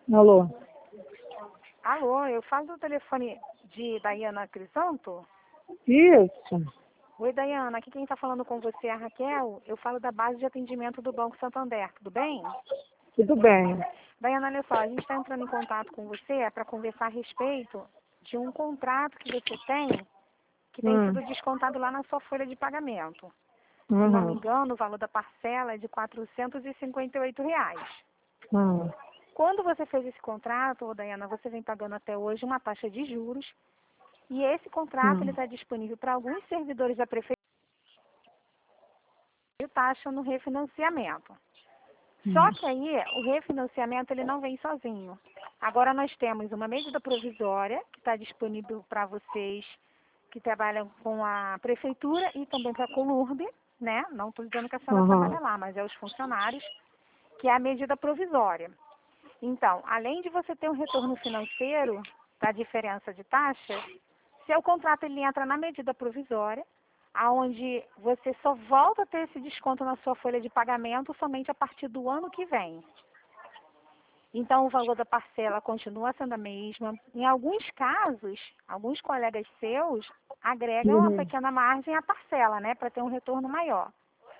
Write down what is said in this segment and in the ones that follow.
Alô? Alô, eu falo do telefone de Dayana Crisanto? Isso. Oi, Dayana, aqui quem está falando com você é a Raquel. Eu falo da base de atendimento do Banco Santander, tudo bem? Tudo bem. Dayana, olha só, a gente está entrando em contato com você para conversar a respeito de um contrato que você tem, que tem sido descontado lá na sua folha de pagamento. Se não me engano, o valor da parcela é de R$ 458. Quando você fez esse contrato, Dayana, você vem pagando até hoje uma taxa de juros e esse contrato ele está disponível para alguns servidores da prefeitura e taxa no refinanciamento. Só que aí o refinanciamento ele não vem sozinho. Agora nós temos uma medida provisória que está disponível para vocês que trabalham com a prefeitura e também para a Colurb, né? Não estou dizendo que a senhora trabalha lá, mas é os funcionários, que é a medida provisória. Então, além de você ter um retorno financeiro da diferença de taxa, seu contrato ele entra na medida provisória, aonde você só volta a ter esse desconto na sua folha de pagamento somente a partir do ano que vem. Então, o valor da parcela continua sendo a mesma. Em alguns casos, alguns colegas seus agregam uma pequena margem à parcela, né, para ter um retorno maior.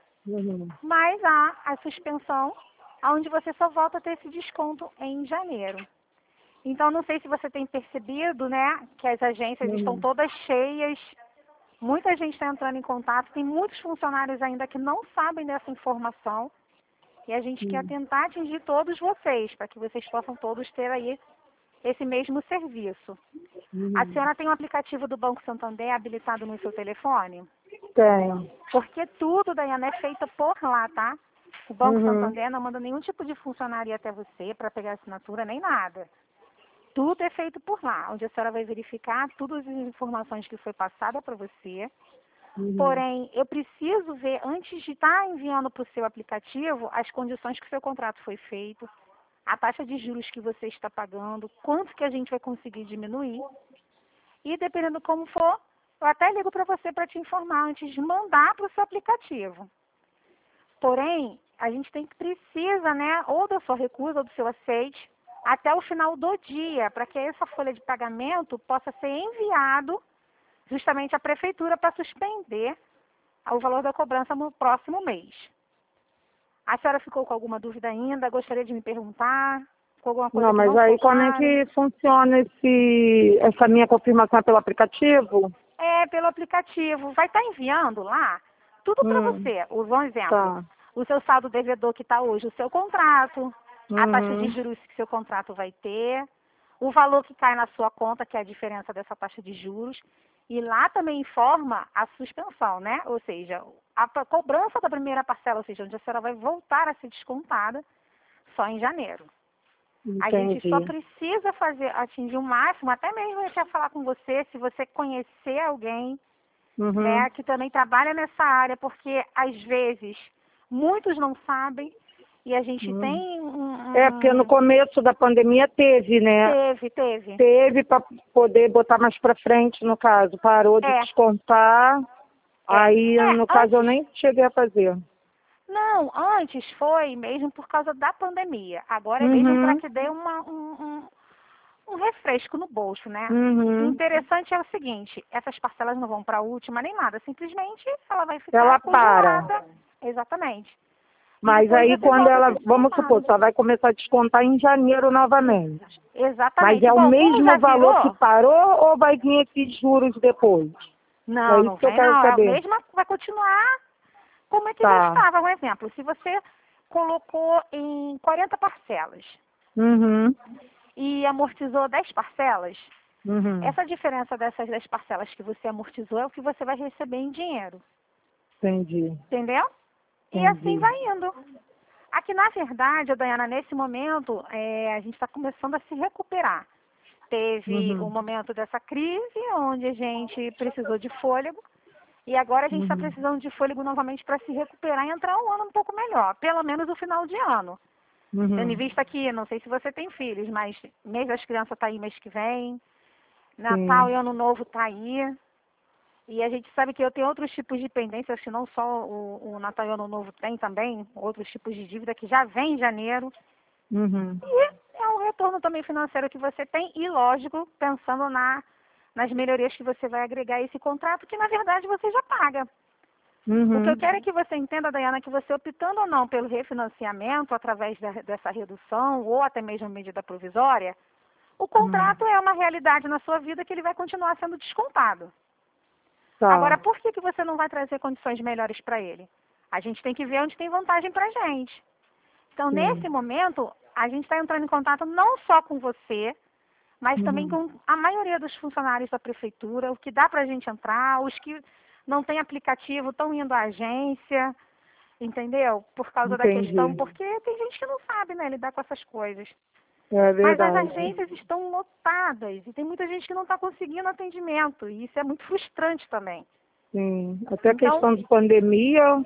Mas há a suspensão, onde você só volta a ter esse desconto em janeiro. Então, não sei se você tem percebido, né, que as agências estão todas cheias, muita gente está entrando em contato, tem muitos funcionários ainda que não sabem dessa informação, e a gente quer tentar atingir todos vocês, para que vocês possam todos ter aí esse mesmo serviço. A senhora tem um aplicativo do Banco Santander habilitado no seu telefone? Tenho. Porque tudo, Dayana, é feito por lá, tá? O Banco Santander não manda nenhum tipo de funcionário até você para pegar assinatura, nem nada. Tudo é feito por lá, onde a senhora vai verificar todas as informações que foi passada para você. Porém, eu preciso ver, antes de estar enviando para o seu aplicativo, as condições que o seu contrato foi feito, a taxa de juros que você está pagando, quanto que a gente vai conseguir diminuir. E dependendo como for, eu até ligo para você para te informar antes de mandar para o seu aplicativo. Porém, a gente precisa, né, ou da sua recusa ou do seu aceite, até o final do dia, para que essa folha de pagamento possa ser enviado justamente à prefeitura para suspender o valor da cobrança no próximo mês. A senhora ficou com alguma dúvida ainda? Gostaria de me perguntar? Com alguma coisa Não, que mas não aí ficou como é clara? que funciona essa minha confirmação pelo aplicativo? É, pelo aplicativo. Vai estar enviando lá tudo para você. Um exemplo, Tá. o seu saldo devedor que está hoje, o seu contrato, a taxa de juros que seu contrato vai ter, o valor que cai na sua conta, que é a diferença dessa taxa de juros. E lá também informa a suspensão, né? Ou seja, a cobrança da primeira parcela, ou seja, onde a senhora vai voltar a ser descontada só em janeiro. A gente só precisa atingir o máximo, até mesmo eu quero falar com você, se você conhecer alguém, né, que também trabalha nessa área, porque às vezes muitos não sabem e a gente tem Porque no começo da pandemia teve, né? Teve. Teve para poder botar mais para frente, no caso. Parou de descontar. Aí, no caso, eu nem cheguei a fazer. Não, antes foi mesmo por causa da pandemia. Agora é mesmo para que dê um refresco no bolso, né? O interessante é o seguinte, essas parcelas não vão para a última nem nada, simplesmente ela vai ficar congelada. Exatamente. Mas aí quando ela, vamos supor, só vai começar a descontar em janeiro novamente. Exatamente. Mas é o mesmo valor que parou ou vai vir aqui juros depois? Não, não vem não. É a mesma, vai continuar como é que já estava. Um exemplo, se você colocou em 40 parcelas e amortizou 10 parcelas, essa diferença dessas 10 parcelas que você amortizou é o que você vai receber em dinheiro. Entendi. Entendeu? E assim vai indo. Aqui, na verdade, Dayana, nesse momento, a gente está começando a se recuperar. Teve o momento dessa crise, onde a gente precisou de fôlego, e agora a gente está precisando de fôlego novamente para se recuperar e entrar um ano um pouco melhor, pelo menos o final de ano. Tendo em vista que, não sei se você tem filhos, mas mês das crianças está aí mês que vem, Natal e Ano Novo está aí. E a gente sabe que eu tenho outros tipos de pendências, que não só o Natal e o Ano Novo tem também, outros tipos de dívida que já vem em janeiro. E é um retorno também financeiro que você tem e, lógico, pensando nas melhorias que você vai agregar a esse contrato, que na verdade você já paga. O que eu quero é que você entenda, Dayana, que você optando ou não pelo refinanciamento através dessa redução ou até mesmo medida provisória, o contrato é uma realidade na sua vida que ele vai continuar sendo descontado. Tá. Agora, por que você não vai trazer condições melhores para ele? A gente tem que ver onde tem vantagem para a gente. Então, nesse momento, a gente está entrando em contato não só com você, mas também com a maioria dos funcionários da prefeitura, o que dá para a gente entrar, os que não têm aplicativo estão indo à agência, entendeu? Por causa da questão, porque tem gente que não sabe, né, lidar com essas coisas. É verdade. Mas as agências estão lotadas e tem muita gente que não está conseguindo atendimento, e isso é muito frustrante também. Sim, até então, questão de pandemia.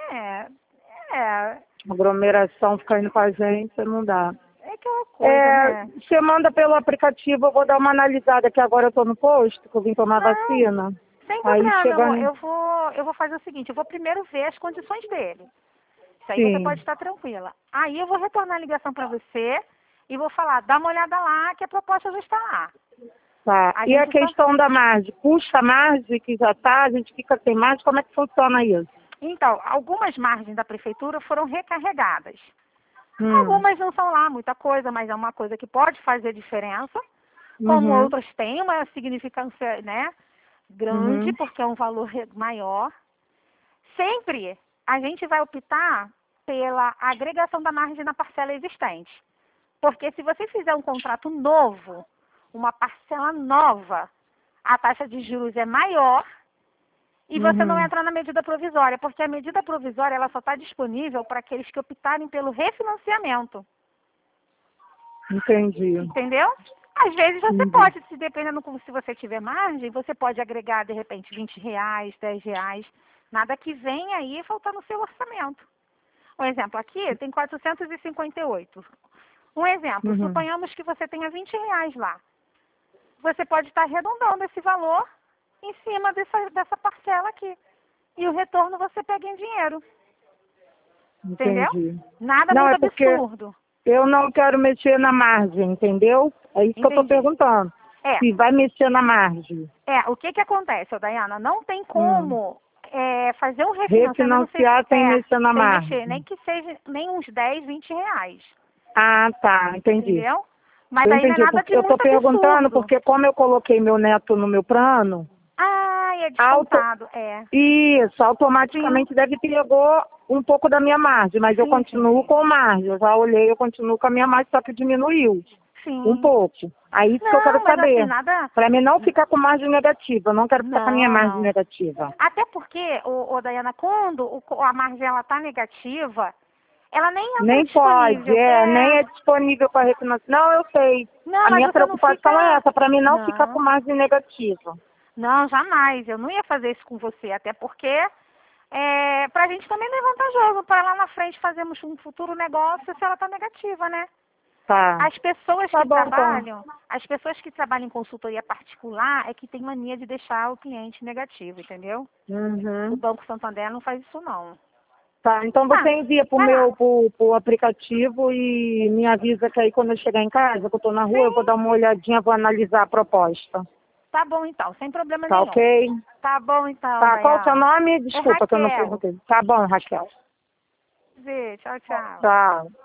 Aglomeração, ficar indo para a agência, não dá. É aquela coisa, né? Você manda pelo aplicativo, eu vou dar uma analisada, que agora eu tô no posto, que eu vim tomar vacina. Sem problema, meu amor. Eu vou fazer o seguinte, eu vou primeiro ver as condições dele. Isso aí você pode estar tranquila. Aí eu vou retornar a ligação para você e vou falar, dá uma olhada lá, que a proposta já está lá. Tá. E a questão da margem? Puxa a margem que já está, a gente fica sem margem, como é que funciona isso? Então, algumas margens da prefeitura foram recarregadas. Algumas não são lá muita coisa, mas é uma coisa que pode fazer diferença. Como outras têm uma significância, né, grande, porque é um valor maior. Sempre a gente vai optar pela agregação da margem na parcela existente. Porque se você fizer um contrato novo, uma parcela nova, a taxa de juros é maior e você não entra na medida provisória, porque a medida provisória ela só está disponível para aqueles que optarem pelo refinanciamento. Entendi. Entendeu? Às vezes você pode, se dependendo se você tiver margem, você pode agregar de repente R$20, R$10, nada que venha aí faltar no seu orçamento. Um exemplo, aqui tem 458. Um exemplo, suponhamos que você tenha R$20 lá. Você pode estar arredondando esse valor em cima dessa parcela aqui. E o retorno você pega em dinheiro. Entendeu? Nada muito absurdo. Eu não quero mexer na margem, entendeu? É isso que eu estou perguntando. Se vai mexer na margem. O que acontece, Dayana? Não tem como fazer um refinanciar sem mexer na margem. Nem que seja nem uns R$10, R$20. Ah, tá, entendi. Entendeu? Mas aí não é nada de muito absurdo. Eu estou perguntando porque como eu coloquei meu neto no meu plano... é descontado, Isso, automaticamente deve pegou um pouco da minha margem, mas eu continuo com margem. Eu já olhei, eu continuo com a minha margem, só que diminuiu um pouco. Aí isso que eu quero saber. Para mim não ficar com margem negativa, eu não quero ficar com a minha margem negativa. Até porque, Dayana, quando a margem ela tá negativa, ela nem pode, nem é disponível para refinanciar. Não, eu sei. A minha preocupação é essa, para mim não ficar com margem negativa. Não, jamais. Eu não ia fazer isso com você, até porque pra gente também não é vantajoso. Para lá na frente fazermos um futuro negócio se ela tá negativa, né? Tá. As pessoas que trabalham, as pessoas que trabalham em consultoria particular é que tem mania de deixar o cliente negativo, entendeu? O Banco Santander não faz isso não. Tá, então você envia pro aplicativo e me avisa que aí quando eu chegar em casa, que eu tô na rua, eu vou dar uma olhadinha, vou analisar a proposta. Tá bom então, sem problema nenhum. Tá ok? Tá bom então. Tá, qual o seu nome? Desculpa que eu não perguntei. Tá bom, Raquel. Tchau, tchau. Tchau.